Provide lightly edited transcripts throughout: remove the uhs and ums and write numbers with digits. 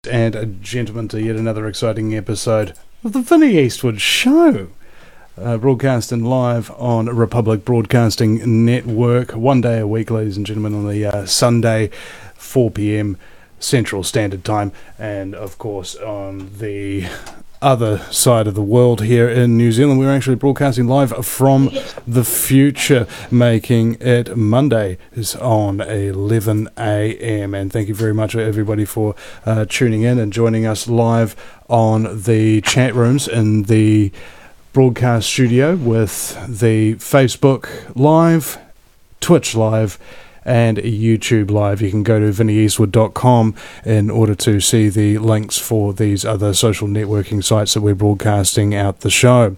And gentlemen, to yet another exciting episode of the Vinnie Eastwood Show, broadcasting live on Republic Broadcasting Network, one day a week, ladies and gentlemen, on the Sunday, 4 p.m. Central Standard Time, and of course on the other side of the world here in New Zealand, we're actually broadcasting live from the future, making it Monday is on 11 a.m. And thank you very much everybody for tuning in and joining us live on the chat rooms in the broadcast studio with the Facebook Live, Twitch Live, and YouTube Live. You can go to vinnieeastwood.com in order to see the links for these other social networking sites that we're broadcasting out the show.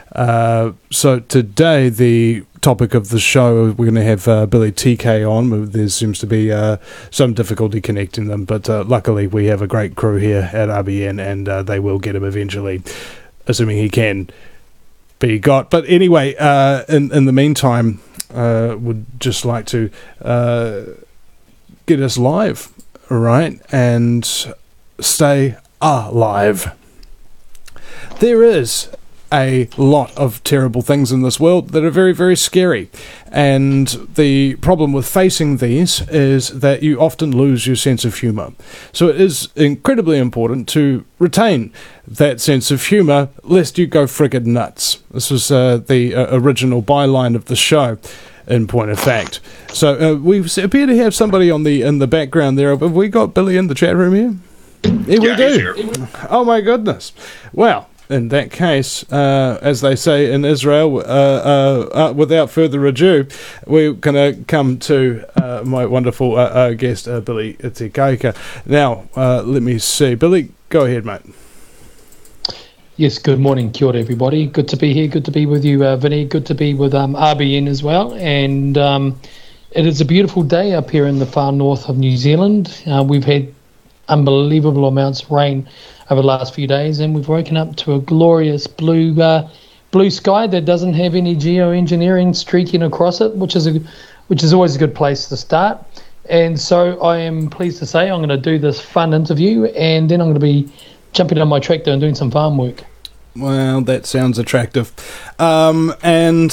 So today, the topic of the show, we're going to have Billy TK on. There seems to be some difficulty connecting them, but luckily we have a great crew here at RBN, and they will get him eventually, assuming he can be got. But anyway, in the meantime, would just like to get us live, right, and stay alive. There is a lot of terrible things in this world that are very, very scary, and the problem with facing these is that you often lose your sense of humour. So it is incredibly important to retain that sense of humour, lest you go friggin' nuts. This was the original byline of the show, in point of fact. So we appear to have somebody in the background there. Have we got Billy in the chat room here? Here we do. Oh my goodness. Well, in that case, as they say in Israel, without further ado, we're going to come to my wonderful guest, Billy Tikaika. Now, let me see. Billy, go ahead, mate. Yes, good morning. Kia ora, everybody. Good to be here. Good to be with you, Vinny. Good to be with RBN as well. And it is a beautiful day up here in the far north of New Zealand. We've had unbelievable amounts of rain over the last few days, and we've woken up to a glorious blue sky that doesn't have any geoengineering streaking across it, which is always a good place to start. And so I am pleased to say I'm going to do this fun interview, and then I'm going to be jumping on my tractor and doing some farm work. Well, that sounds attractive. And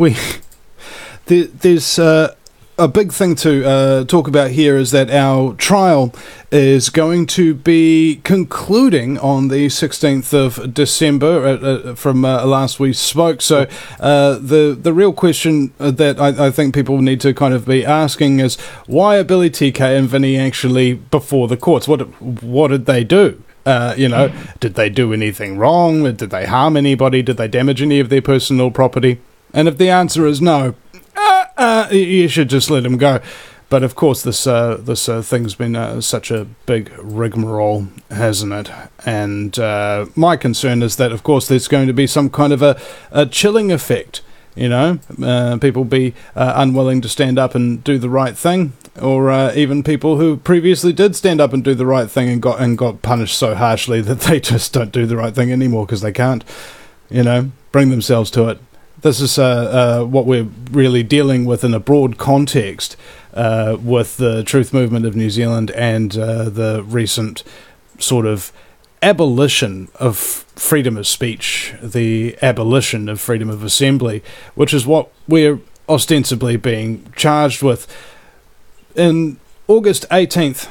there's a big thing to talk about here is that our trial is going to be concluding on the 16th of December from last we spoke. So the real question that I think people need to kind of be asking is, why are Billy TK and Vinny actually before the courts? What did they do? Did they do anything wrong? Did they harm anybody? Did they damage any of their personal property? And if the answer is no, you should just let them go. But of course, this thing's been such a big rigmarole, hasn't it? And my concern is that, of course, there's going to be some kind of a chilling effect. People be unwilling to stand up and do the right thing, or even people who previously did stand up and do the right thing and got punished so harshly that they just don't do the right thing anymore because they can't, bring themselves to it. This is what we're really dealing with in a broad context with the Truth Movement of New Zealand and the recent sort of abolition of freedom of speech, the abolition of freedom of assembly, which is what we're ostensibly being charged with. In August 18th,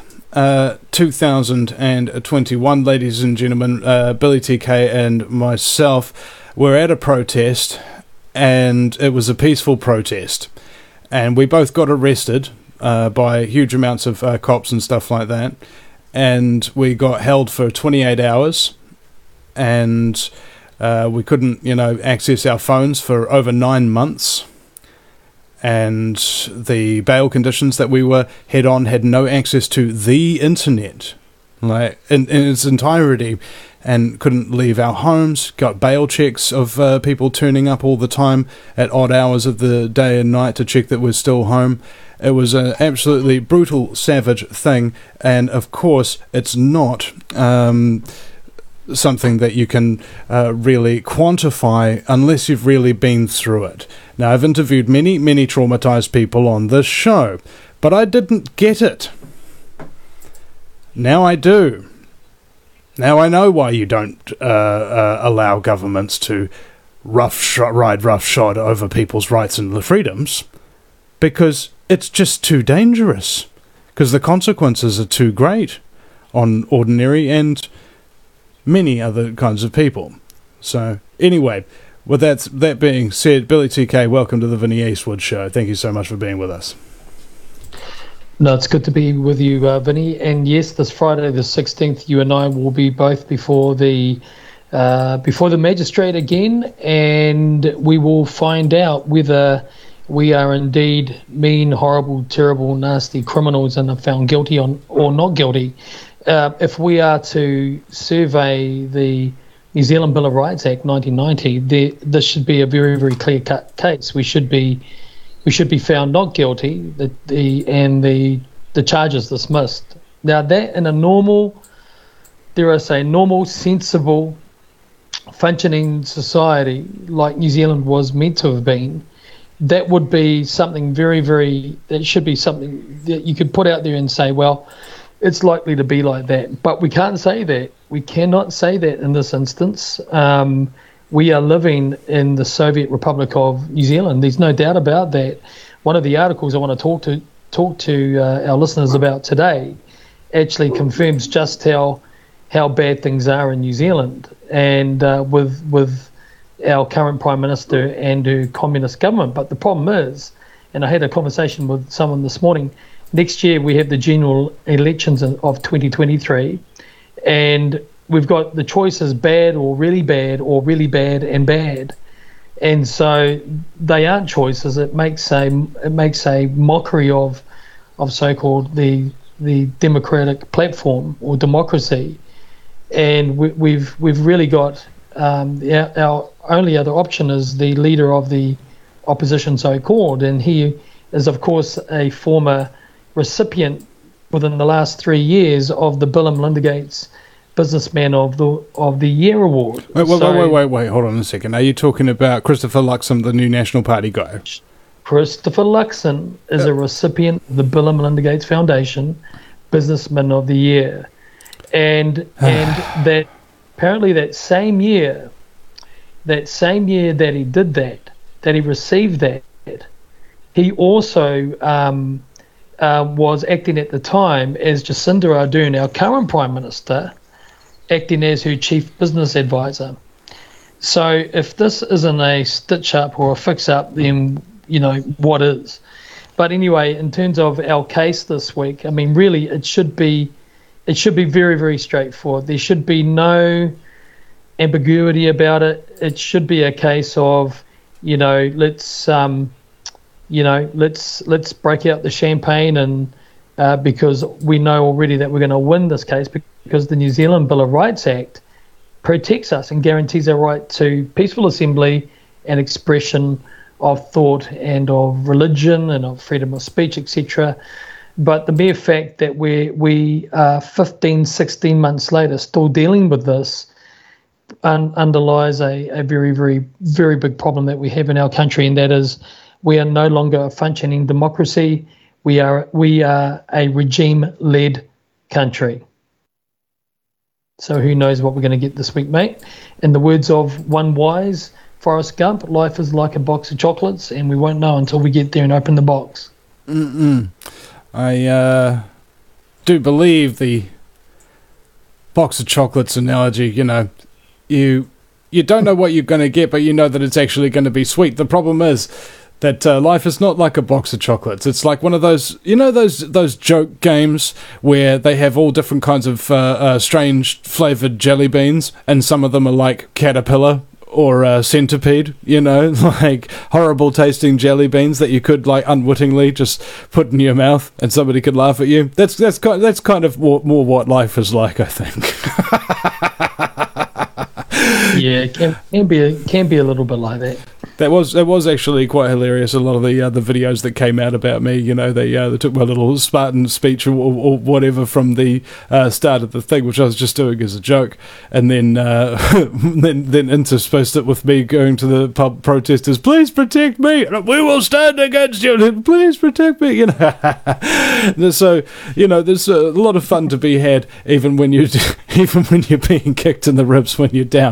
2021, ladies and gentlemen, Billy TK and myself were at a protest, and it was a peaceful protest. And we both got arrested by huge amounts of cops and stuff like that. And we got held for 28 hours, and we couldn't, access our phones for over 9 months. And the bail conditions that we were head on had no access to the internet, like in its entirety, and couldn't leave our homes. Got bail checks of people turning up all the time at odd hours of the day and night to check that we're still home. It was an absolutely brutal, savage thing, and of course, it's not something that you can really quantify unless you've really been through it. Now, I've interviewed many, many traumatized people on this show, but I didn't get it. Now I do. Now, I know why you don't allow governments to ride roughshod over people's rights and the freedoms, because it's just too dangerous, because the consequences are too great on ordinary and many other kinds of people. So, anyway, with that being said, Billy TK, welcome to the Vinny Eastwood Show. Thank you so much for being with us. No, it's good to be with you, Vinny. And yes, this Friday, the 16th, you and I will be both before the magistrate again, and we will find out whether we are indeed mean, horrible, terrible, nasty criminals and are found guilty or not guilty. If we are to survey the New Zealand Bill of Rights Act 1990, this should be a very, very clear-cut case. We should be found not guilty, the charges dismissed. Now, that in a normal, dare I say, normal, sensible, functioning society like New Zealand was meant to have been, that would be something very, very, that should be something that you could put out there and say, well, it's likely to be like that. But we can't say that. We cannot say that in this instance. We are living in the Soviet Republic of New Zealand. There's no doubt about that. One of the articles I want to talk to our listeners about today actually confirms just how bad things are in New Zealand, and with our current Prime Minister and her communist government. But the problem is, and I had a conversation with someone this morning, next year we have the general elections of 2023, and we've got the choices bad or really bad or really bad and bad. And so they aren't choices. It makes a mockery of so-called the democratic platform or democracy. And we've really got our only other option is the leader of the opposition, so-called, and he is of course a former recipient within the last 3 years of the Bill and Melinda Gates Businessman of the Year award. Wait, hold on a second. Are you talking about Christopher Luxon, the new National Party guy? Christopher Luxon is a recipient of the Bill and Melinda Gates Foundation Businessman of the Year, and that apparently that same year that he did that he received that, he also was acting at the time as Jacinda Ardern, our current Prime Minister, acting as her chief business advisor. So if this isn't a stitch-up or a fix-up, then, you know, what is? But anyway, in terms of our case this week, I mean, really, it should be very, very straightforward. There should be no ambiguity about it. It should be a case of, let's break out the champagne, and because we know already that we're going to win this case, because the New Zealand Bill of Rights Act protects us and guarantees our right to peaceful assembly and expression of thought and of religion and of freedom of speech, etc. But the mere fact that we are 15, 16 months later still dealing with this underlies a very, very, very big problem that we have in our country, and that is we are no longer a functioning democracy. We are a regime-led country. So who knows what we're going to get this week, mate? In the words of one wise Forrest Gump, life is like a box of chocolates, and we won't know until we get there and open the box. I do believe the box of chocolates analogy. You don't know what you're going to get, but you know that it's actually going to be sweet. The problem is that life is not like a box of chocolates. It's like one of those, those joke games where they have all different kinds of strange flavoured jelly beans, and some of them are like caterpillar or centipede, like horrible tasting jelly beans that you could like unwittingly just put in your mouth and somebody could laugh at you. That's kind of more what life is like, I think. Yeah, it can be a little bit like that. That was actually quite hilarious. A lot of the videos that came out about me, they took my little Spartan speech or whatever from the start of the thing, which I was just doing as a joke, and then then interspersed it with me going to the pub protesters, please protect me, we will stand against you, please protect me. So there's a lot of fun to be had, even when you're being kicked in the ribs when you're down.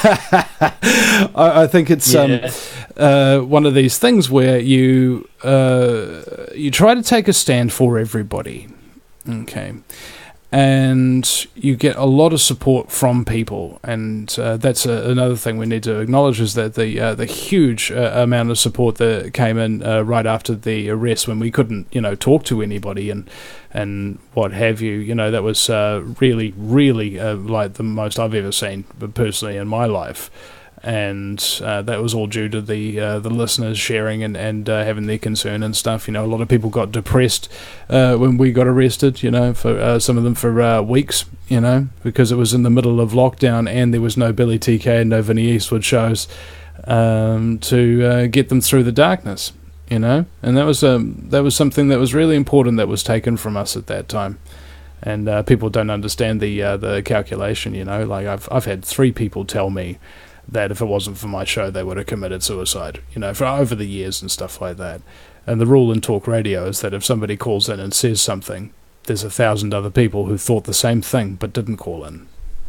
I think it's one of these things where you try to take a stand for everybody, okay, and you get a lot of support from people, and that's another thing we need to acknowledge, is that the huge amount of support that came in right after the arrest, when we couldn't talk to anybody and what have you, that was really, really like the most I've ever seen personally in my life. And that was all due to the listeners sharing and having their concern and stuff. A lot of people got depressed when we got arrested, for some of them for weeks, because it was in the middle of lockdown and there was no Billy TK and no Vinnie Eastwood shows to get them through the darkness, and that was something that was really important that was taken from us at that time. And people don't understand the calculation, like I've had 3 people tell me that if it wasn't for my show, they would have committed suicide, for over the years and stuff like that. And the rule in talk radio is that if somebody calls in and says something, there's 1,000 other people who thought the same thing but didn't call in.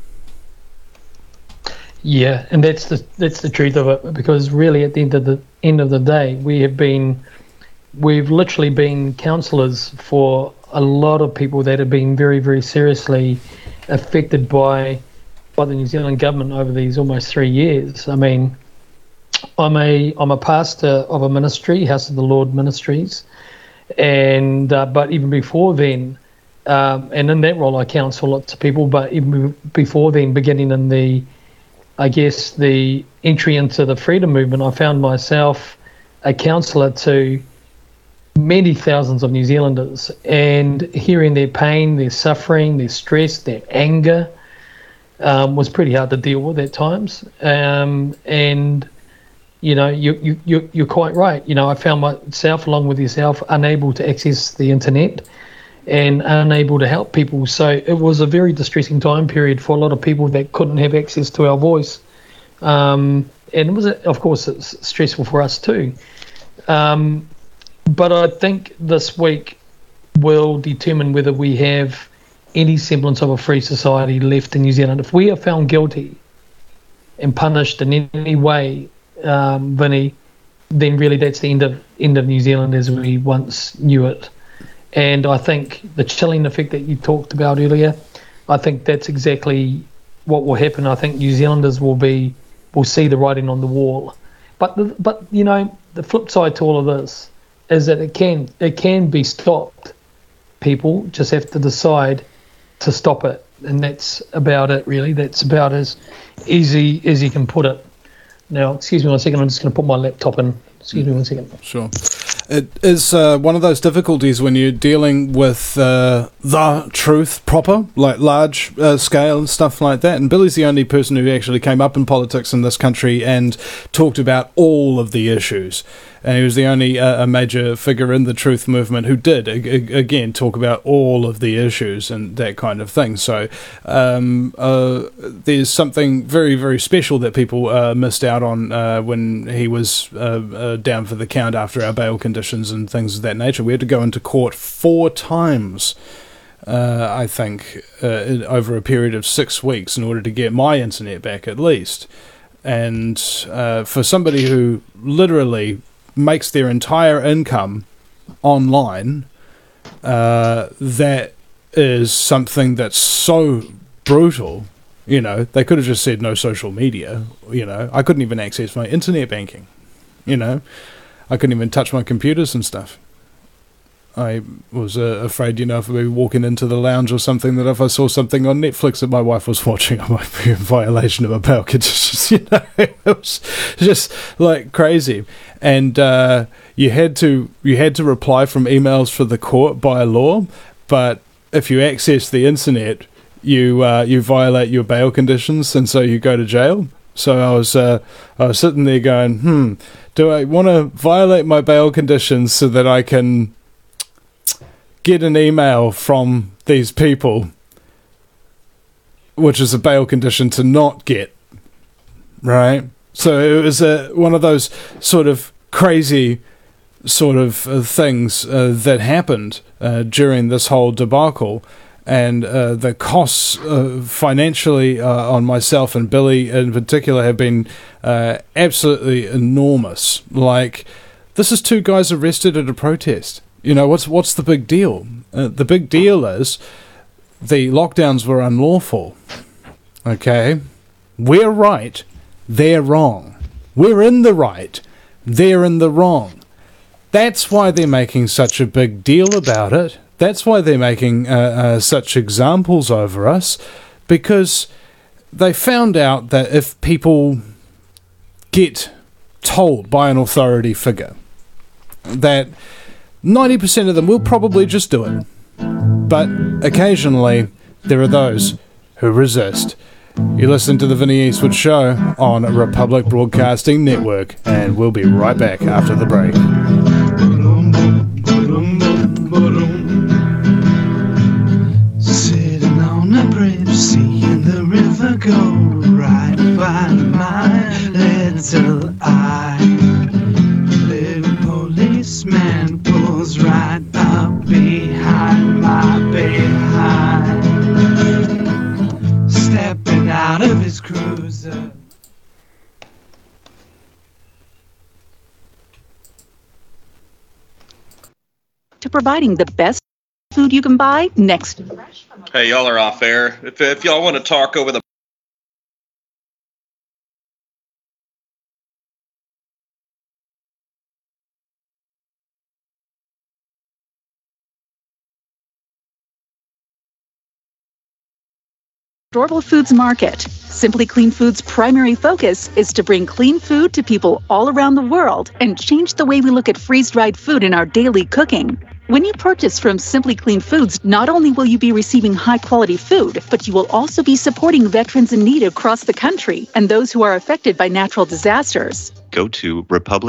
Yeah, and that's the truth of it, because really at the end of the day, we've literally been counsellors for a lot of people that have been very, very seriously affected by the New Zealand government over these almost 3 years. I mean, I'm a pastor of a ministry, House of the Lord Ministries, and but even before then, and in that role I counsel lots of people, but even before then, beginning in the entry into the freedom movement, I found myself a counsellor to many thousands of New Zealanders, and hearing their pain, their suffering, their stress, their anger, was pretty hard to deal with at times. And you're quite right. I found myself, along with yourself, unable to access the internet and unable to help people. So it was a very distressing time period for a lot of people that couldn't have access to our voice. And it was, of course, it's stressful for us too. But I think this week will determine whether we have any semblance of a free society left in New Zealand. If we are found guilty and punished in any way, Vinny, then really that's the end of New Zealand as we once knew it. And I think the chilling effect that you talked about earlier, I think that's exactly what will happen. I think New Zealanders will see the writing on the wall. But the flip side to all of this is that it can be stopped. People just have to decide to stop it, and that's about it, really. That's about as easy as you can put it. Now, excuse me one second, I'm just going to put my laptop in. Excuse me one second. Sure. It is one of those difficulties when you're dealing with the truth proper, like large scale and stuff like that. And Billy's the only person who actually came up in politics in this country and talked about all of the issues. And he was the only a major figure in the truth movement who did, again, talk about all of the issues and that kind of thing. So there's something very, very special that people missed out on when he was down for the count after our bail conditions and things of that nature. We had to go into court 4 times, I think, over a period of 6 weeks in order to get my internet back at least. And for somebody who literally makes their entire income online, that is something that's so brutal. They could have just said no social media. I couldn't even access my internet banking. I couldn't even touch my computers and stuff. I was afraid, if we were walking into the lounge or something, that if I saw something on Netflix that my wife was watching, I might be in violation of a bail conditions. It was just like crazy. And you had to reply from emails for the court by law, but if you access the internet, you violate your bail conditions, and so you go to jail. So I was sitting there going, do I want to violate my bail conditions so that I can get an email from these people, which is a bail condition to not get, right? So it was one of those sort of crazy sort of things that happened during this whole debacle. And the costs financially on myself and Billy in particular have been absolutely enormous. Like, this is two guys arrested at a protest. You know, what's the big deal? The big deal is the lockdowns were unlawful. Okay? We're right. They're wrong. We're in the right. They're in the wrong. That's why they're making such a big deal about it. That's why they're making such examples over us, because they found out that if people get told by an authority figure that 90% of them will probably just do it, but occasionally there are those who resist. You listen to the Vinnie Eastwood Show on Republic Broadcasting Network, and we'll be right back after the break. Sitting on a bridge, seeing the river go right by my little eye. Little policeman pulls right up behind my behind, stepping out of his cruiser. To providing the best food you can buy next. Hey, y'all are off air. If y'all want to talk over the Adorable Foods Market. Simply Clean Foods' primary focus is to bring clean food to people all around the world and change the way we look at freeze-dried food in our daily cooking. When you purchase from Simply Clean Foods, not only will you be receiving high-quality food, but you will also be supporting veterans in need across the country and those who are affected by natural disasters. Go to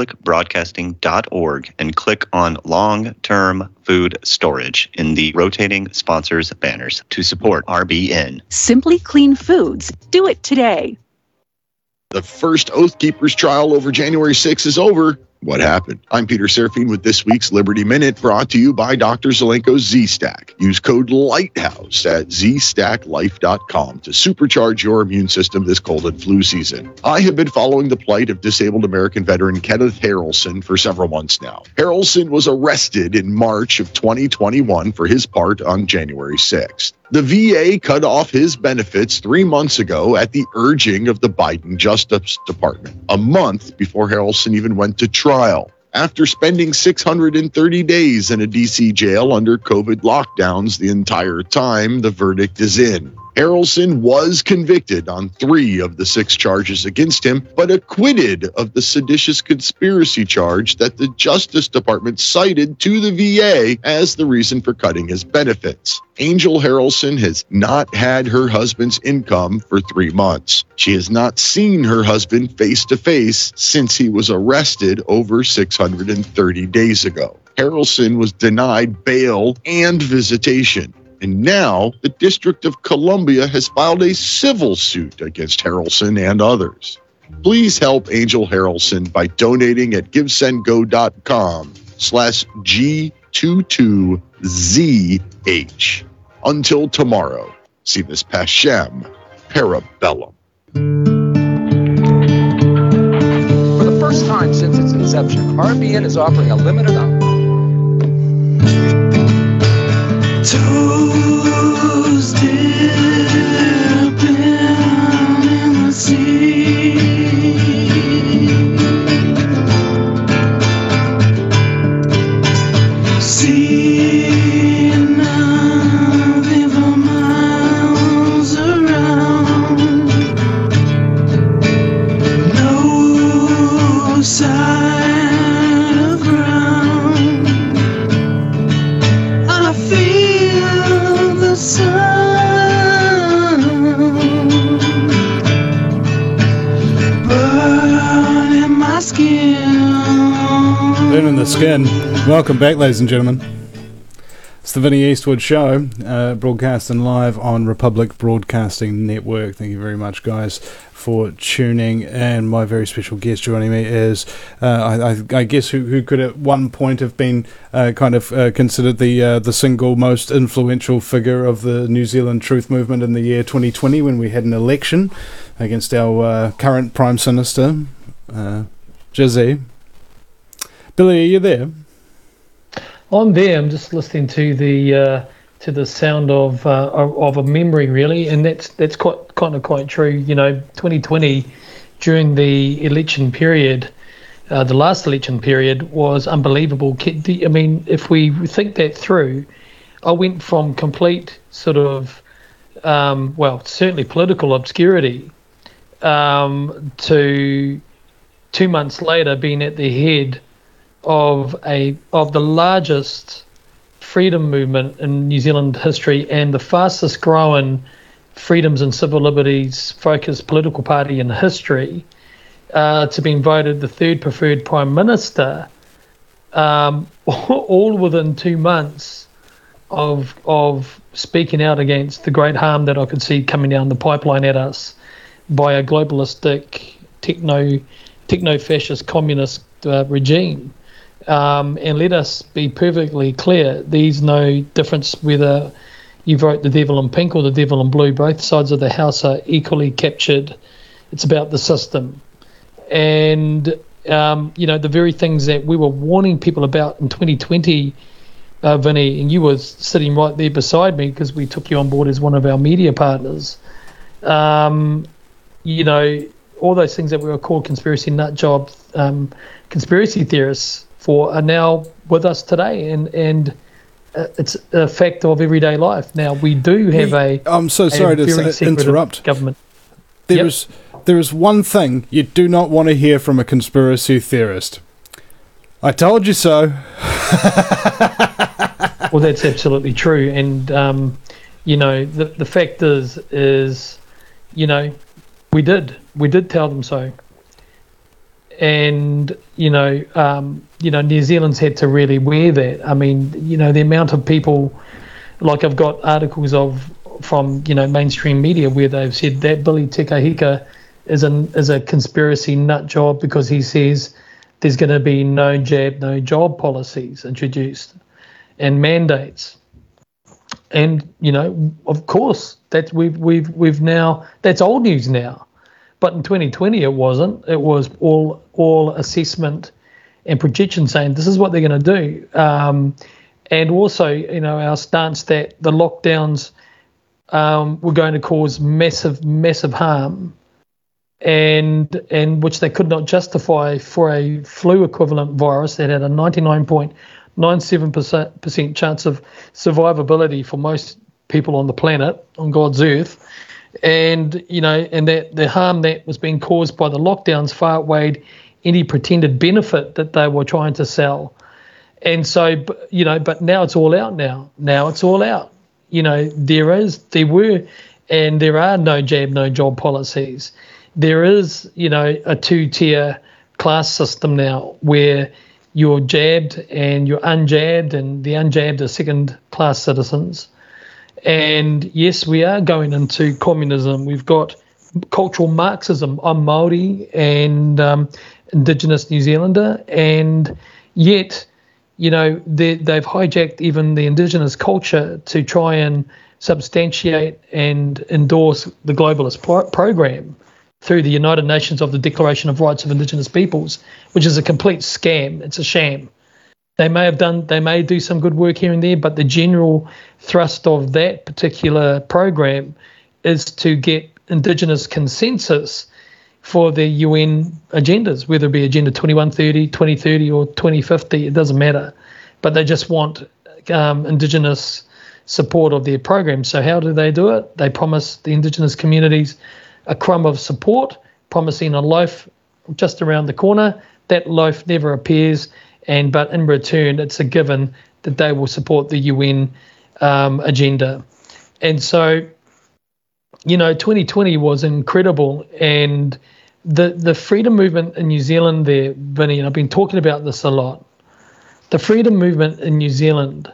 republicbroadcasting.org and click on long-term food storage in the rotating sponsors banners to support RBN. Simply Clean Foods. Do it today. The first Oath Keepers trial over January 6th is over. What happened? I'm Peter Serafine with this week's Liberty Minute, brought to you by Dr. Zelenko's Z-Stack. Use code LIGHTHOUSE at zstacklife.com to supercharge your immune system this cold and flu season. I have been following the plight of disabled American veteran Kenneth Harrelson for several months now. Harrelson was arrested in March of 2021 for his part on January 6th. The VA cut off his benefits 3 months ago at the urging of the Biden Justice Department, a month before Harrelson even went to trial. After spending 630 days in a D.C. jail under COVID lockdowns the entire time, the verdict is in. Harrelson was convicted on 3 of the 6 charges against him, but acquitted of the seditious conspiracy charge that the Justice Department cited to the VA as the reason for cutting his benefits. Angel Harrelson has not had her husband's income for 3 months. She has not seen her husband face to face since he was arrested over 630 days ago. Harrelson was denied bail and visitation. And now the District of Columbia has filed a civil suit against Harrelson and others. Please help Angel Harrelson by donating at GiveSendGo.com/G22ZH. Until tomorrow, si vis pacem, parabellum. For the first time since its inception, RBN is offering a limited Toes dipping in the sea. See nothing for miles around. No sign of ground. I feel the sun Skin. Welcome back, ladies and gentlemen. It's the Vinnie Eastwood Show, broadcasting live on Republic Broadcasting Network. Thank you very much, guys, for tuning in. My very special guest joining me is, I guess, who could at one point have been considered the single most influential figure of the New Zealand Truth Movement in the year 2020 when we had an election against our current Prime Minister, Jizzy. Billy, are you there? I'm there. I'm just listening to the sound of a memory, really, and that's quite true. You know, 2020 during the election period, the last election period was unbelievable. I mean, if we think that through, I went from complete sort of, certainly political obscurity, to 2 months later being at the head of the largest freedom movement in New Zealand history and the fastest growing freedoms and civil liberties focused political party in history, to being voted the third preferred prime minister, all within 2 months of speaking out against the great harm that I could see coming down the pipeline at us by a globalistic techno-fascist communist regime. And let us be perfectly clear, there's no difference whether you vote the devil in pink or the devil in blue. Both sides of the house are equally captured. It's about the system. And, the very things that we were warning people about in 2020, Vinny, and you were sitting right there beside me because we took you on board as one of our media partners, all those things that we were called conspiracy nut job, conspiracy theorists are now with us today, and it's a fact of everyday life. Now we do have I'm so sorry to interrupt. Government. There is one thing you do not want to hear from a conspiracy theorist. I told you so. Well, that's absolutely true, and the fact is we did tell them so. And New Zealand's had to really wear that. I mean, the amount of people, like I've got articles from mainstream media where they've said that Billy Tekahika is a conspiracy nut job because he says there's going to be no jab, no job policies introduced and mandates. And of course that we've now, that's old news now. But in 2020, it wasn't. It was all assessment and projection saying this is what they're going to do. And also, our stance that the lockdowns were going to cause massive harm, and which they could not justify for a flu equivalent virus that had a 99.97% chance of survivability for most people on the planet, on God's earth. And that the harm that was being caused by the lockdowns far outweighed any pretended benefit that they were trying to sell. And so, but now it's all out now. Now it's all out. There are no jab, no job policies. There is, a two-tier class system now where you're jabbed and you're unjabbed, and the unjabbed are second-class citizens. And yes, we are going into communism. We've got cultural Marxism. I'm Māori and Indigenous New Zealander, and yet, they've hijacked even the Indigenous culture to try and substantiate and endorse the globalist program through the United Nations of the Declaration of Rights of Indigenous Peoples, which is a complete scam. It's a sham. They may do some good work here and there, but the general thrust of that particular program is to get Indigenous consensus for the UN agendas, whether it be Agenda 2130, 2030 or 2050, it doesn't matter. But they just want Indigenous support of their program. So how do they do it? They promise the Indigenous communities a crumb of support, promising a loaf just around the corner. That loaf never appears. But in return, it's a given that they will support the UN agenda. And so, 2020 was incredible. And the freedom movement in New Zealand there, Vinny, and I've been talking about this a lot, the freedom movement in New Zealand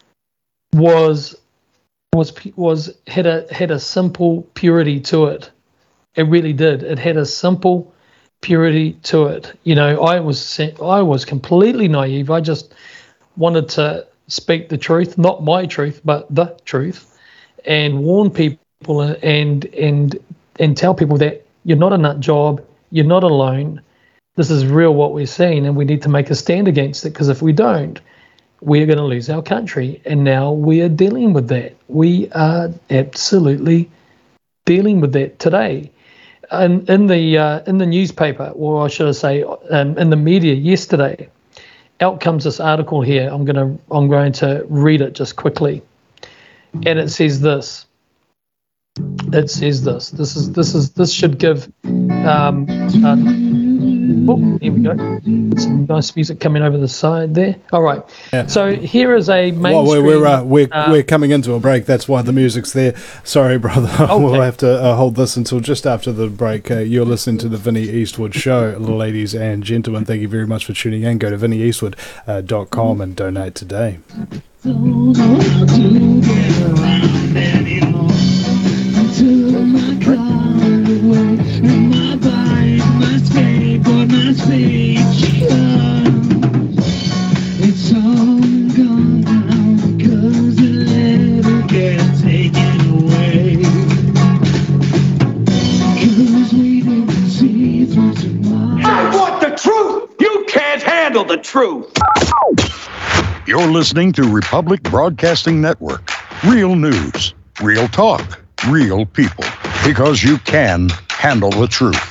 had a simple purity to it. It really did. It had a simple purity to it. You know, I was completely naive. I just wanted to speak the truth, not my truth, but the truth, and warn people and tell people that you're not a nut job, you're not alone. This is real what we're seeing, and we need to make a stand against it, because if we don't, we're going to lose our country. And now we are dealing with that. We are absolutely dealing with that today. And in the newspaper, or I should say, in the media yesterday, out comes this article here. I'm going to read it just quickly, and it says this. It says this. This should give. Here we go. Some nice music coming over the side there. All right. Yeah. So here is a mainstream. Well, we're coming into a break. That's why the music's there. Sorry, brother. Okay. We'll have to hold this until just after the break. You're listening to the Vinnie Eastwood Show, ladies and gentlemen. Thank you very much for tuning in. Go to vinnieeastwood.com and donate today. It's all gone now, 'cause the letter gets taken away. 'Cause we didn't see through tomorrow. I want the truth! You can't handle the truth! You're listening to Republic Broadcasting Network. Real news, real talk, real people. Because you can handle the truth.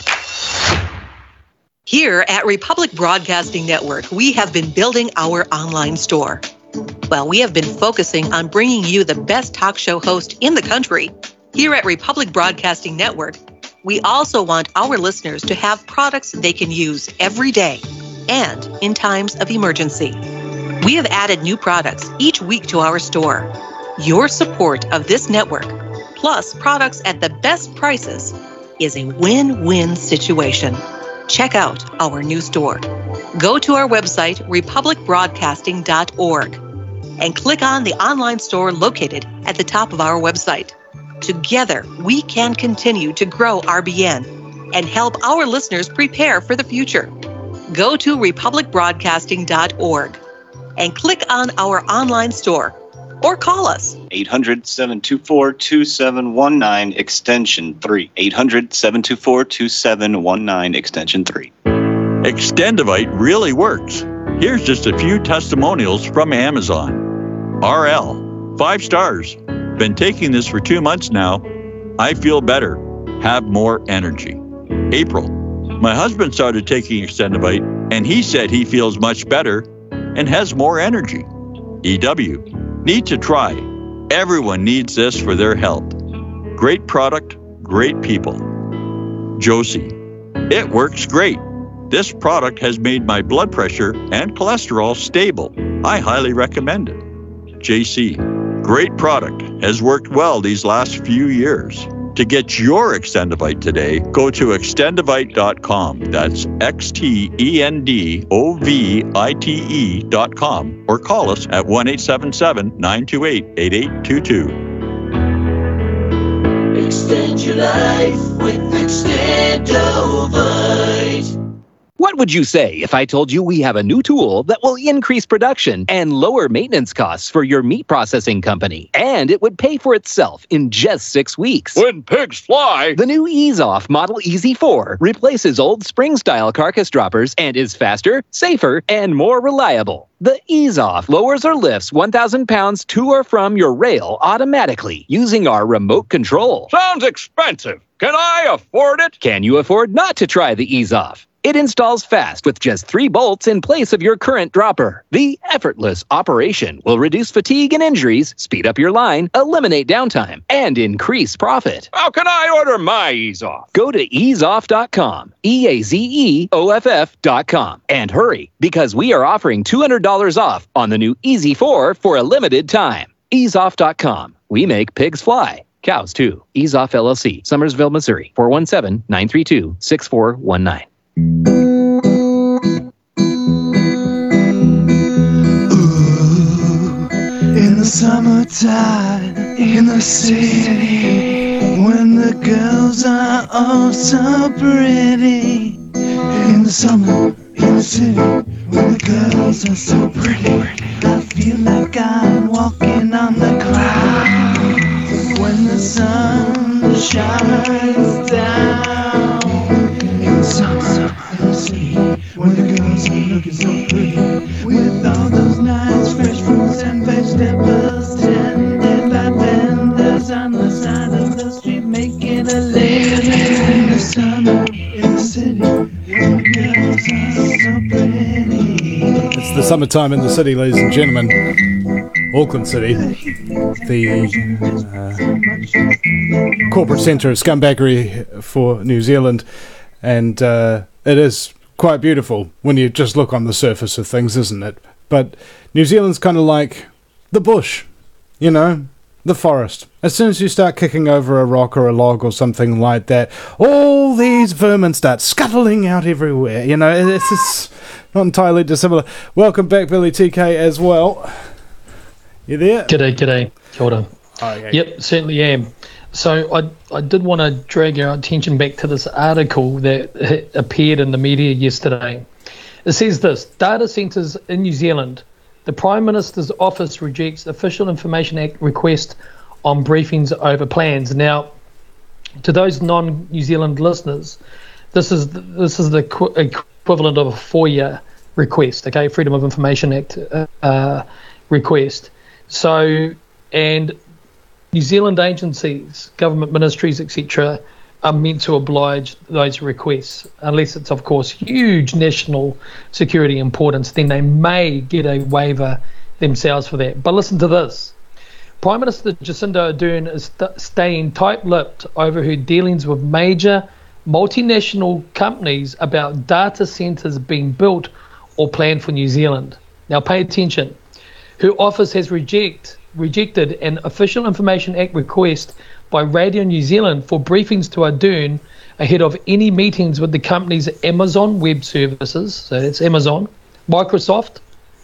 Here at Republic Broadcasting Network, we have been building our online store. Well, we have been focusing on bringing you the best talk show host in the country. Here at Republic Broadcasting Network, we also want our listeners to have products they can use every day and in times of emergency. We have added new products each week to our store. Your support of this network, plus products at the best prices, is a win-win situation. Check out our new store. Go to our website, republicbroadcasting.org, and click on the online store located at the top of our website. Together, we can continue to grow RBN and help our listeners prepare for the future. Go to republicbroadcasting.org and click on our online store, or call us. 800-724-2719, extension 3. 800-724-2719, extension 3. Extendivite really works. Here's just a few testimonials from Amazon. RL, 5 stars. Been taking this for 2 months now. I feel better. Have more energy. April, my husband started taking Extendivite, and he said he feels much better and has more energy. EW, need to try. Everyone needs this for their health. Great product, great people. Josie, it works great. This product has made my blood pressure and cholesterol stable. I highly recommend it. JC, great product. Has worked well these last few years. To get your Extendivite today, go to extendivite.com. That's XTENDOVITE.com, or call us at 1-877-928-8822. Extend your life with Extendovite. What would you say if I told you we have a new tool that will increase production and lower maintenance costs for your meat processing company? And it would pay for itself in just 6 weeks. When pigs fly! The new EaseOff Model EZ4 replaces old spring-style carcass droppers and is faster, safer, and more reliable. The EaseOff lowers or lifts 1,000 pounds to or from your rail automatically using our remote control. Sounds expensive. Can I afford it? Can you afford not to try the EaseOff? It installs fast with just 3 bolts in place of your current dropper. The effortless operation will reduce fatigue and injuries, speed up your line, eliminate downtime, and increase profit. How can I order my EaseOff? Go to easeoff.com, EAZEOFF.com, and hurry, because we are offering $200 off on the new EZ4 for a limited time. Easeoff.com. We make pigs fly. Cows, too. EaseOff LLC, Summersville, Missouri, 417-932-6419. summertime in the city, when the girls are all so pretty. In the summer in the city, when the girls are so pretty, I feel like I'm walking on the clouds. When the sun shines down. In the summer in the city, when the girls are looking so pretty, with all those nice fresh fruits and vegetables tended by vendors on the side of the street, making a living. In the summer in the city, when the girls are so pretty. It's the summertime in the city, ladies and gentlemen. Auckland City, the corporate centre of scumbaggery for New Zealand, and it is quite beautiful when you just look on the surface of things, isn't it? But New Zealand's kind of like the bush, you know, the forest. As soon as you start kicking over a rock or a log or something like that, all these vermin start scuttling out everywhere. You know, it's not entirely dissimilar. Welcome back, Billy TK, as well. You there? G'day. Kia ora. Oh, yeah. Yep, certainly am. So I did want to drag our attention back to this article that appeared in the media yesterday. It says this: data centres in New Zealand. The Prime Minister's office rejects Official Information Act request on briefings over plans. Now, to those non-New Zealand listeners, this is the equivalent of a FOIA request, okay, Freedom of Information Act request. So, and New Zealand agencies, government ministries, etc., are meant to oblige those requests, unless it's, of course, huge national security importance. Then they may get a waiver themselves for that. But listen to this. Prime Minister Jacinda Ardern is staying tight-lipped over her dealings with major multinational companies about data centres being built or planned for New Zealand. Now, pay attention. Her office has rejected an Official Information Act request by Radio New Zealand for briefings to Ardern ahead of any meetings with the company's Amazon Web Services, so that's Amazon, Microsoft,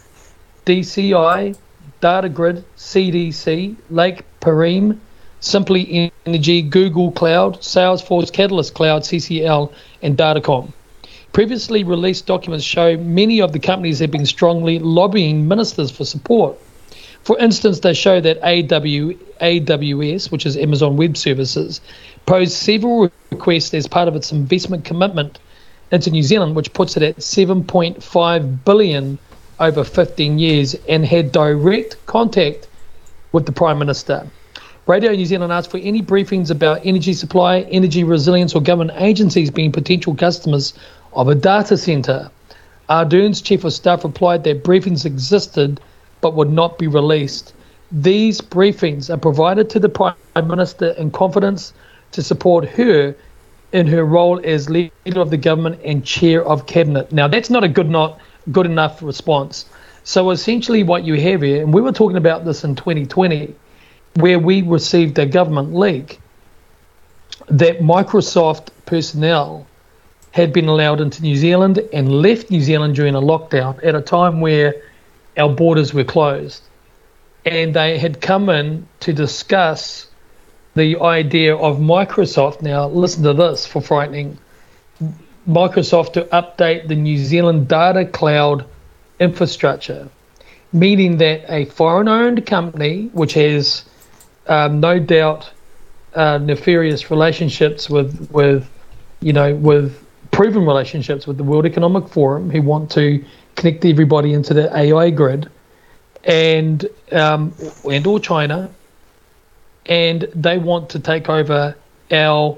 DCI, DataGrid, CDC, Lake Pareem, Simply Energy, Google Cloud, Salesforce, Catalyst Cloud, CCL, and Datacom. Previously released documents show many of the companies have been strongly lobbying ministers for support. For instance, they show that AWS, which is Amazon Web Services, posed several requests as part of its investment commitment into New Zealand, which puts it at $7.5 billion over 15 years, and had direct contact with the Prime Minister. Radio New Zealand asked for any briefings about energy supply, energy resilience, or government agencies being potential customers of a data centre. Ardern's Chief of Staff replied that briefings existed but would not be released. These briefings are provided to the Prime Minister in confidence to support her in her role as leader of the government and chair of cabinet. Now, that's not a good enough response. So essentially what you have here, and we were talking about this in 2020, where we received a government leak that Microsoft personnel had been allowed into New Zealand and left New Zealand during a lockdown at a time where our borders were closed. And they had come in to discuss the idea of Microsoft. Now, listen to this for frightening. Microsoft to update the New Zealand data cloud infrastructure, meaning that a foreign-owned company, which has no doubt nefarious relationships with proven relationships with the World Economic Forum, who want to connect everybody into the AI grid, and or China, and they want to take over our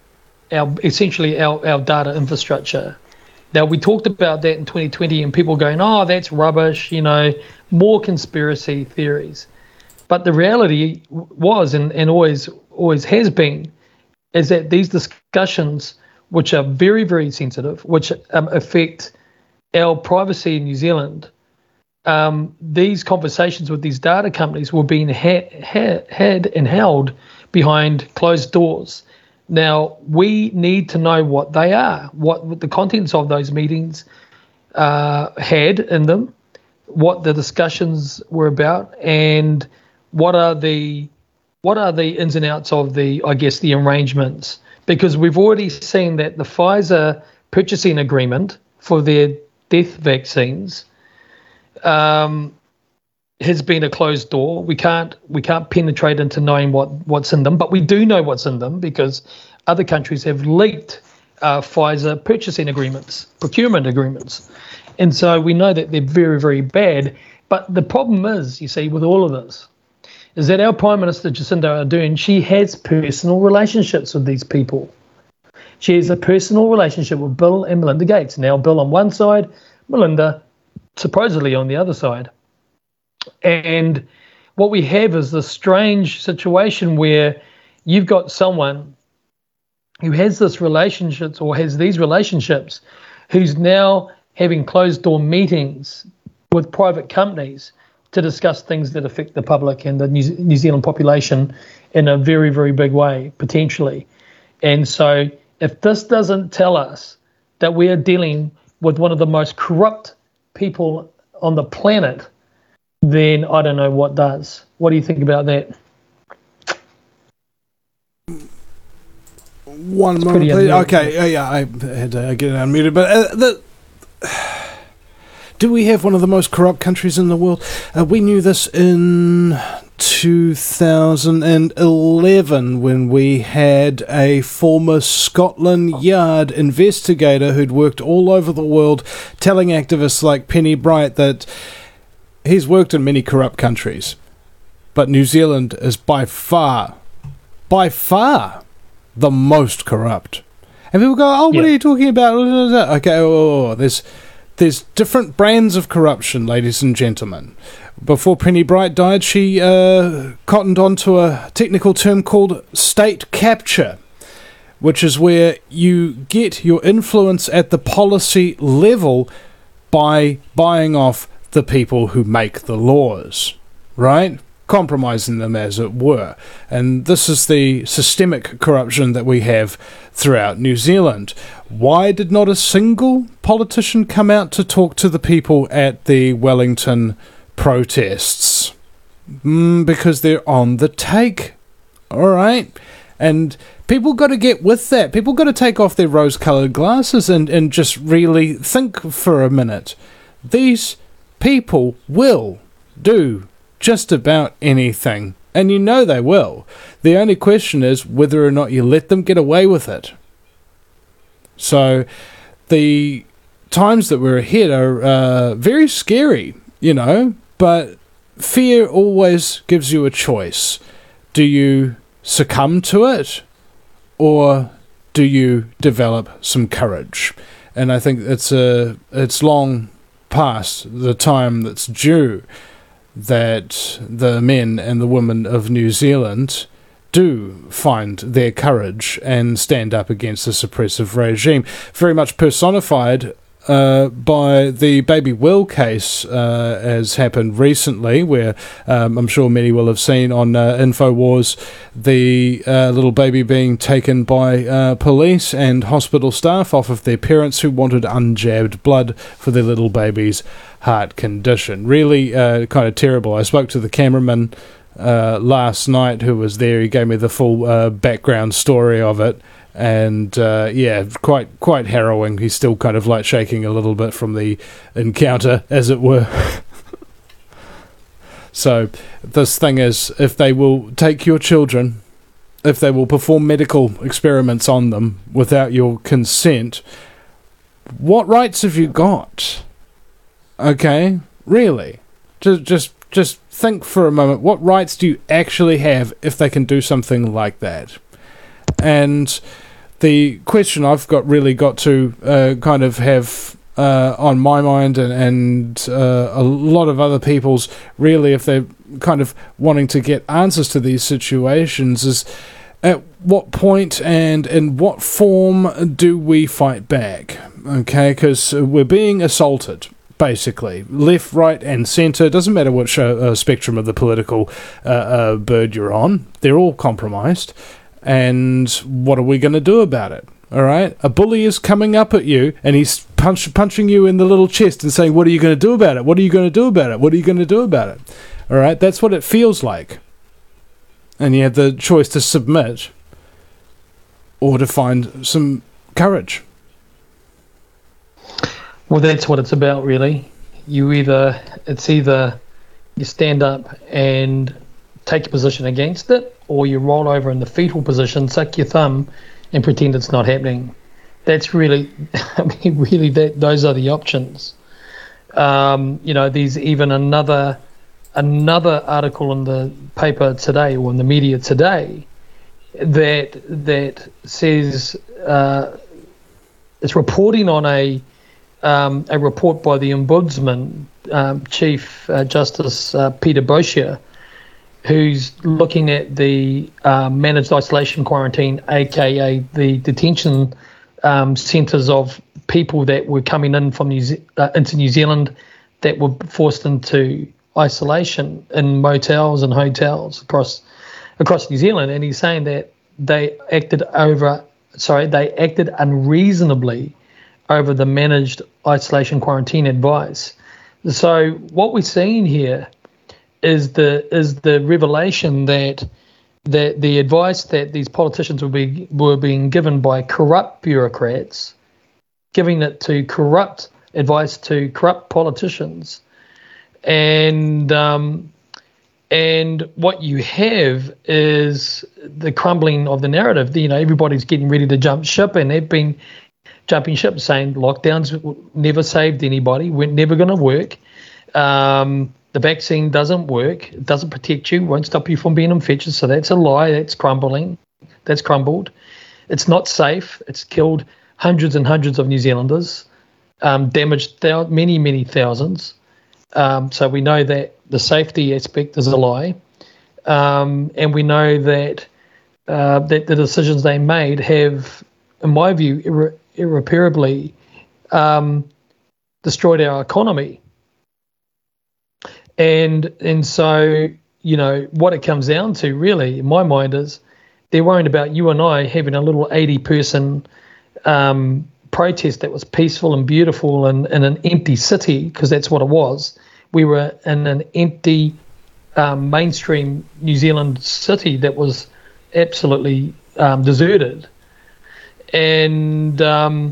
data infrastructure. Now, we talked about that in 2020, and people going, "Oh, that's rubbish," more conspiracy theories. But the reality was, and always has been, is that these discussions, which are very, very sensitive, which affect our privacy in New Zealand, these conversations with these data companies were being had and held behind closed doors. Now, we need to know what they are, what the contents of those meetings had in them, what the discussions were about, and what are the ins and outs of the arrangements? Because we've already seen that the Pfizer purchasing agreement for their death vaccines has been a closed door. We can't penetrate into knowing what's in them, but we do know what's in them because other countries have leaked Pfizer purchasing agreements, procurement agreements. And so we know that they're very, very bad. But the problem is, you see, with all of this, is that our Prime Minister, Jacinda Ardern, she has personal relationships with these people. She has a personal relationship with Bill and Melinda Gates. Now, Bill on one side, Melinda supposedly on the other side. And what we have is this strange situation where you've got someone who has this relationships or has these relationships who's now having closed-door meetings with private companies to discuss things that affect the public and the New Zealand population in a very, very big way, potentially. And so if this doesn't tell us that we are dealing with one of the most corrupt people on the planet, then I don't know what does. What do you think about that? One moment, please. Okay, yeah, I had to get it unmuted. But do we have one of the most corrupt countries in the world? We knew this in 2011 when we had a former Scotland Yard investigator who'd worked all over the world telling activists like Penny Bright that he's worked in many corrupt countries, but New Zealand is by far the most corrupt. And people go, what are you talking about? Okay, there's different brands of corruption, ladies and gentlemen. Before Penny Bright died, she cottoned onto a technical term called state capture, which is where you get your influence at the policy level by buying off the people who make the laws, right? Compromising them, as it were. And this is the systemic corruption that we have throughout New Zealand. Why did not a single politician come out to talk to the people at the Wellington protests? Because they're on the take, all right? And people got to get with that. People got to take off their rose-coloured glasses and just really think for a minute. These people will do just about anything, and you know they will. The only question is whether or not you let them get away with it. So the times that we're ahead are very scary, but fear always gives you a choice. Do you succumb to it, or do you develop some courage? And I think it's long past the time that's due that the men and the women of New Zealand do find their courage and stand up against this oppressive regime. Very much personified by the Baby Will case, as happened recently, where I'm sure many will have seen on InfoWars the little baby being taken by police and hospital staff off of their parents who wanted unjabbed blood for their little baby's heart condition. Really kind of terrible. I spoke to the cameraman last night who was there. He gave me the full background story of it. And quite harrowing. He's still kind of like shaking a little bit from the encounter, as it were. So this thing is, if they will take your children, if they will perform medical experiments on them without your consent, what rights have you got? Okay, really? Just think for a moment. What rights do you actually have if they can do something like that? And the question I've got to kind of have on my mind and a lot of other people's, really, if they're kind of wanting to get answers to these situations, is at what point and in what form do we fight back? Okay, because we're being assaulted, basically, left, right, and centre. Doesn't matter which spectrum of the political bird you're on. They're all compromised. And what are we going to do about it? All right? A bully is coming up at you, and he's punching you in the little chest and saying, what are you going to do about it? What are you going to do about it? What are you going to do about it? All right? That's what it feels like. and you had the choice to submit or to find some courage. Well, that's what it's about, really. It's either you stand up and take a position against it, or you roll over in the fetal position, suck your thumb, and pretend it's not happening. That's really, those are the options. There's even another article in the paper today, or in the media today, that says it's reporting on a report by the Ombudsman, Chief Justice Peter Boshier, who's looking at the managed isolation quarantine, aka the detention centres of people that were coming in from into New Zealand that were forced into isolation in motels and hotels across New Zealand, and he's saying that they acted unreasonably over the managed isolation quarantine advice. So what we're seeing here is the revelation that the advice that these politicians were being given by corrupt bureaucrats, giving it to corrupt advice to corrupt politicians, and what you have is the crumbling of the narrative. Everybody's getting ready to jump ship, and they've been jumping ship, saying lockdowns never saved anybody, we're never going to work. The vaccine doesn't work. It doesn't protect you, won't stop you from being infectious. So that's a lie. That's crumbled. It's not safe. It's killed hundreds and hundreds of New Zealanders, damaged many, many thousands. So we know that the safety aspect is a lie. And we know that the decisions they made have, in my view, irreparably destroyed our economy. And so, what it comes down to really, in my mind, is they're worried about you and I having a little 80-person protest that was peaceful and beautiful in an empty city, because that's what it was. We were in an empty mainstream New Zealand city that was absolutely deserted. And they're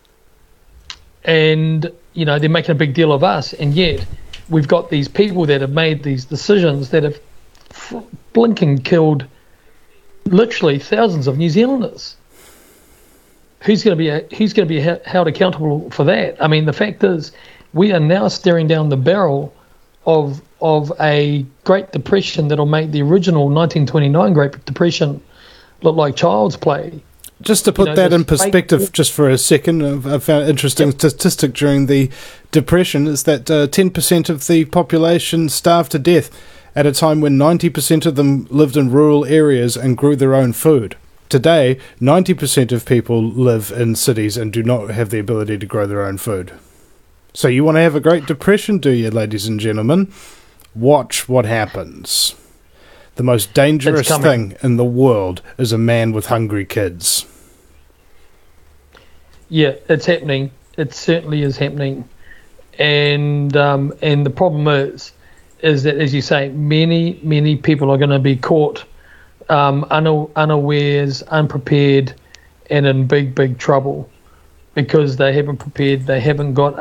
making a big deal of us, and yet we've got these people that have made these decisions that have blinking killed literally thousands of New Zealanders. Who's going to be held accountable for that? I mean, the fact is, we are now staring down the barrel of a Great Depression that'll make the original 1929 Great Depression look like child's play. Just to put that in perspective just for a second, I found an interesting statistic during the Depression is that 10% of the population starved to death at a time when 90% of them lived in rural areas and grew their own food. Today, 90% of people live in cities and do not have the ability to grow their own food. So you want to have a Great Depression, do you, ladies and gentlemen? Watch what happens. The most dangerous thing in the world is a man with hungry kids. Yeah, it's happening. It certainly is happening. And the problem is that, as you say, many people are going to be caught unawares, unprepared, and in big trouble because they haven't prepared. They haven't got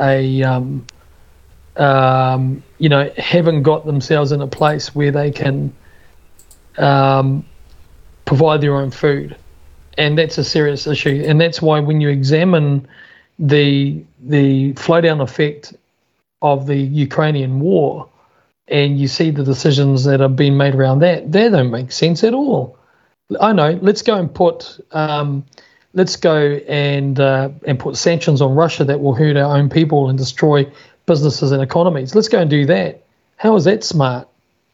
haven't got themselves in a place where they can provide their own food, and that's a serious issue. And that's why when you examine the flow down effect of the Ukrainian war, and you see the decisions that have been made around that, they don't make sense at all. I know. Let's go and put put sanctions on Russia that will hurt our own people and destroy businesses and economies. Let's go and do that. How is that smart?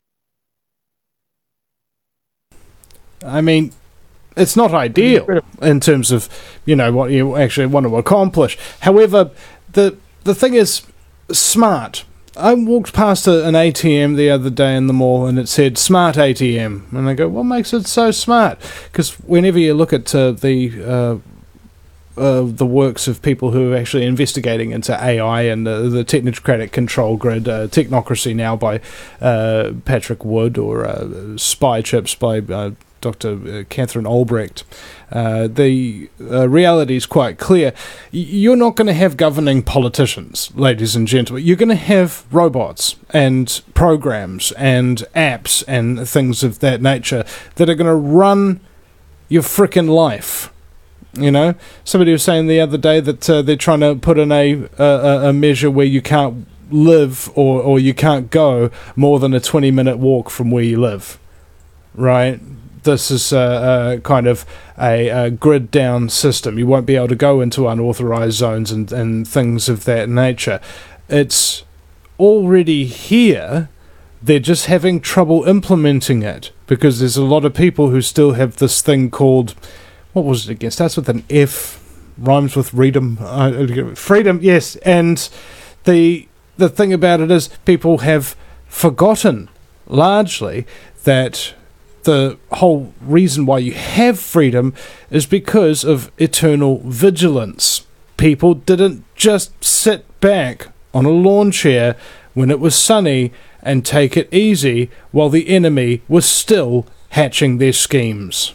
I mean, it's not ideal in terms of, what you actually want to accomplish. However, the thing is smart. I walked past an ATM the other day in the mall and it said smart ATM. And I go, what makes it so smart? Because whenever you look at the the works of people who are actually investigating into AI and the technocratic control grid, Technocracy Now! By Patrick Wood, or Spy Chips by Dr. Catherine Albrecht. The reality is quite clear. You're not going to have governing politicians, ladies and gentlemen. You're going to have robots and programs and apps and things of that nature that are going to run your frickin' life. You know, somebody was saying the other day that they're trying to put in a measure where you can't live or you can't go more than a 20-minute walk from where you live, right? This is kind of a grid-down system. You won't be able to go into unauthorized zones and things of that nature. It's already here. They're just having trouble implementing it because there's a lot of people who still have this thing called, what was it again? Starts with an F, rhymes with freedom. Freedom, yes. And the thing about it is people have forgotten largely that the whole reason why you have freedom is because of eternal vigilance. People didn't just sit back on a lawn chair when it was sunny and take it easy while the enemy was still hatching their schemes.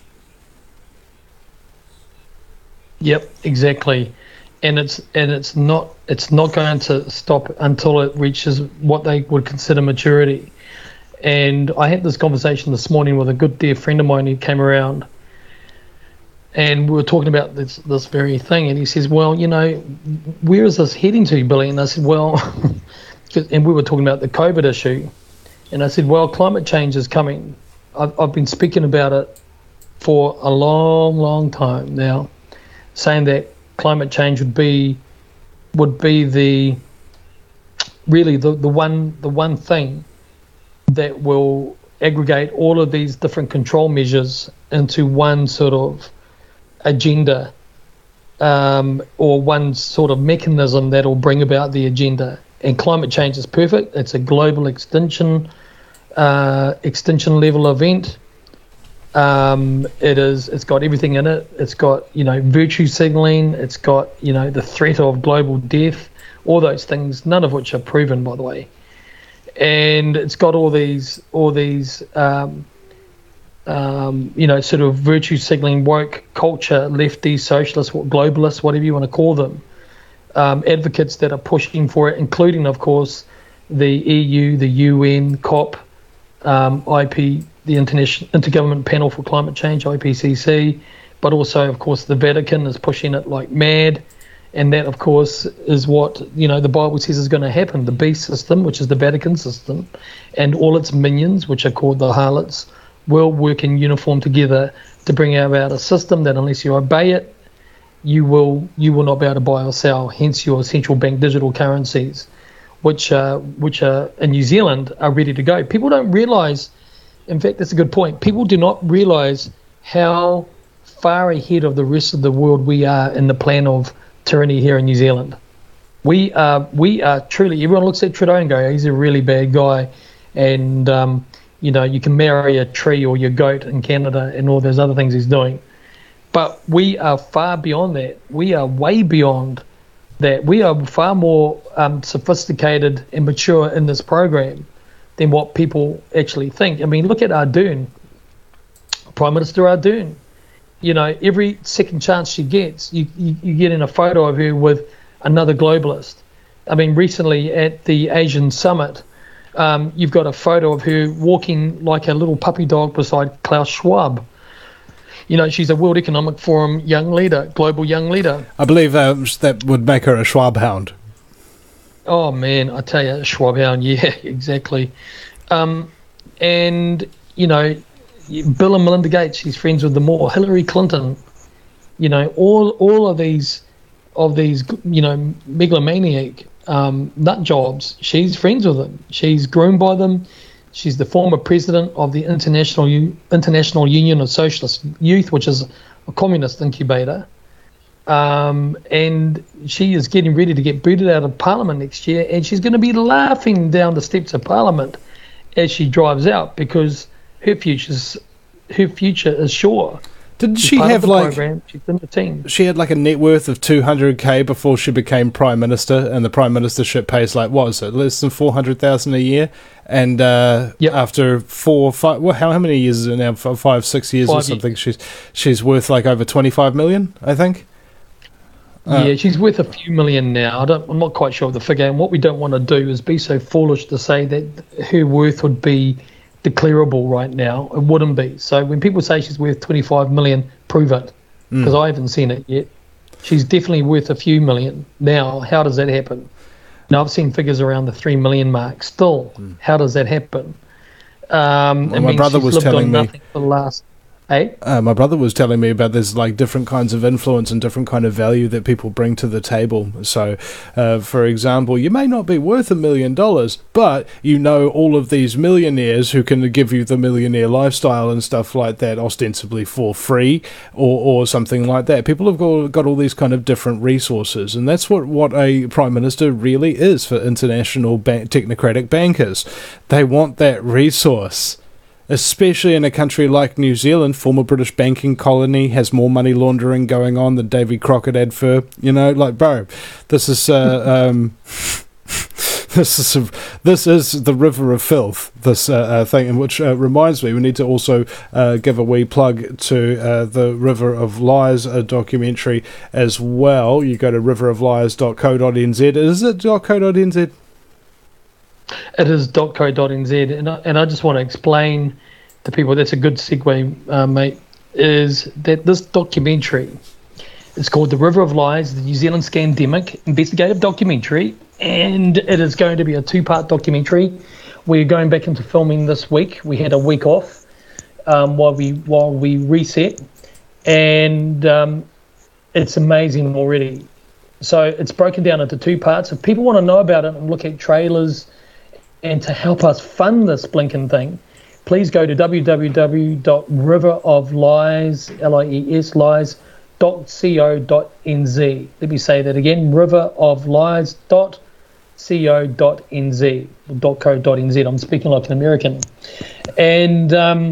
Yep, exactly. And it's not going to stop until it reaches what they would consider maturity. And I had this conversation this morning with a good dear friend of mine who came around, and we were talking about this very thing, and he says, well, you know, where is this heading to, Billy? And I said, well, and we were talking about the COVID issue, and I said, well, climate change is coming. I've been speaking about it for a long, long time now, saying that climate change would be the one thing that will aggregate all of these different control measures into one sort of agenda, or one sort of mechanism that will bring about the agenda. And climate change is perfect. It's a global extinction level event. It's got everything in it. It's got, you know, virtue signaling. It's got, you know, the threat of global death, all those things, none of which are proven, by the way. And it's got all these you know, sort of virtue signaling, woke culture, lefty, socialist, globalists, whatever you want to call them, advocates that are pushing for it, including, of course, the EU, the UN, COP, IP, the Intergovernment Panel for Climate Change, IPCC, but also, of course, the Vatican is pushing it like mad. And that, of course, is what, you know, the Bible says is going to happen. The beast system, which is the Vatican system, and all its minions, which are called the harlots, will work in uniform together to bring about a system that, unless you obey it, you will not be able to buy or sell. Hence your central bank digital currencies, which are in New Zealand are ready to go. People don't realise. In fact, that's a good point. People do not realise how far ahead of the rest of the world we are in the plan of tyranny here in New Zealand. We are truly, everyone looks at Trudeau and go, he's a really bad guy, and you know, you can marry a tree or your goat in Canada and all those other things he's doing. But we are far beyond that. We are way beyond that. We are far more sophisticated and mature in this program than what people actually think. I mean, look at Ardern, Prime Minister Ardern. You know, every second chance she gets, you get in a photo of her with another globalist. I mean, recently at the Asian Summit, you've got a photo of her walking like a little puppy dog beside Klaus Schwab. You know, she's a World Economic Forum young leader, global young leader. I believe that would make her a Schwab hound. Oh, man, I tell you, Schwab hound, yeah, exactly. And, you know, Bill and Melinda Gates, she's friends with them all. Hillary Clinton, you know, all of these, you know, megalomaniac nut jobs, she's friends with them. She's groomed by them. She's the former president of the International Union of Socialist Youth, which is a communist incubator. And she is getting ready to get booted out of Parliament next year, and she's going to be laughing down the steps of Parliament as she drives out, because her future is sure. Didn't She's she part of have the like program. She's in the team. she had like a net worth of 200k before she became prime minister, and the prime ministership pays like what is it, less than 400,000 a year? And after 4 or 5, well, how many years is it now? 5, 6 years or something. She's worth like over 25 million, I think. Yeah, she's worth a few million now. I'm not quite sure of the figure. And what we don't want to do is be so foolish to say that her worth would be declarable right now. It wouldn't be. So when people say she's worth 25 million, prove it, because I haven't seen it yet. She's definitely worth a few million. Now, how does that happen? Now, I've seen figures around the 3 million mark. Still, how does that happen? My brother was telling me for the last my brother was telling me about there's like different kinds of influence and different kind of value that people bring to the table. So, for example, you may not be worth $1 million, but you know all of these millionaires who can give you the millionaire lifestyle and stuff like that, ostensibly for free or something like that. People have got all these kind of different resources, and that's what a prime minister really is for international technocratic bankers. They want that resource. Especially in a country like New Zealand, former British banking colony, has more money laundering going on than Davy Crockett had for, like, bro, this is this is the river of filth, this thing, which reminds me, we need to also give a wee plug to the River of Lies documentary as well. You go to riveroflies.co.nz. Is it .co.nz? It is .co.nz, and I just want to explain to people, that's a good segue, mate, is that this documentary is called The River of Lies, the New Zealand Scandemic Investigative Documentary, and it is going to be a 2-part documentary. We're going back into filming this week. We had a week off while we reset, and it's amazing already. So it's broken down into 2 parts. If people want to know about it and look at trailers and to help us fund this blinking thing, please go to www.riveroflies.co.nz. Let me say that again, riveroflies.co.nz, .co.nz. I'm speaking like an American. And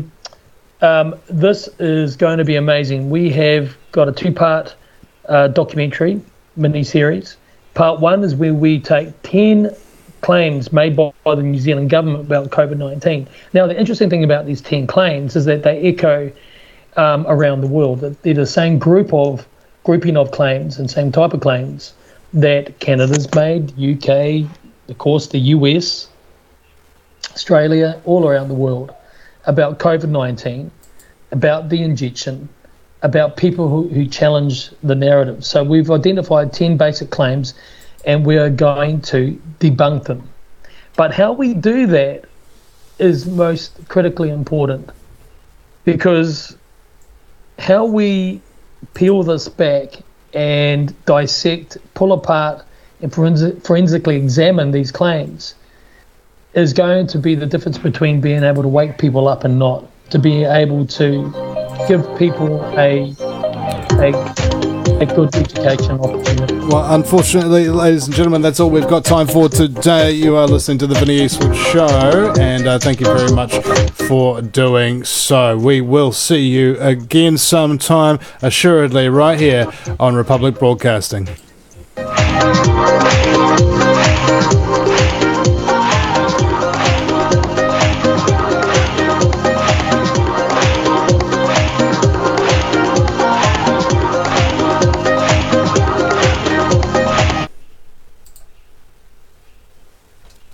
this is going to be amazing. We have got a 2-part documentary mini-series. Part 1 is where we take 10 claims made by the New Zealand government about COVID-19. Now, the interesting thing about these 10 claims is that they echo around the world. That they're the same grouping of claims and same type of claims that Canada's made, UK, of course, the US, Australia, all around the world, about COVID-19, about the injection, about people who challenge the narrative. So we've identified 10 basic claims, and we are going to debunk them. But how we do that is most critically important, because how we peel this back and dissect, pull apart, and forensically examine these claims is going to be the difference between being able to wake people up and not, to be able to give people a good education opportunity. Well, unfortunately, ladies and gentlemen, that's all we've got time for today. You are listening to the Vinny Eastwood Show, and thank you very much for doing so. We will see you again sometime, assuredly, right here on Republic Broadcasting.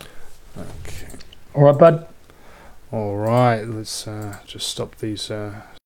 All right, bud. All right, let's just stop these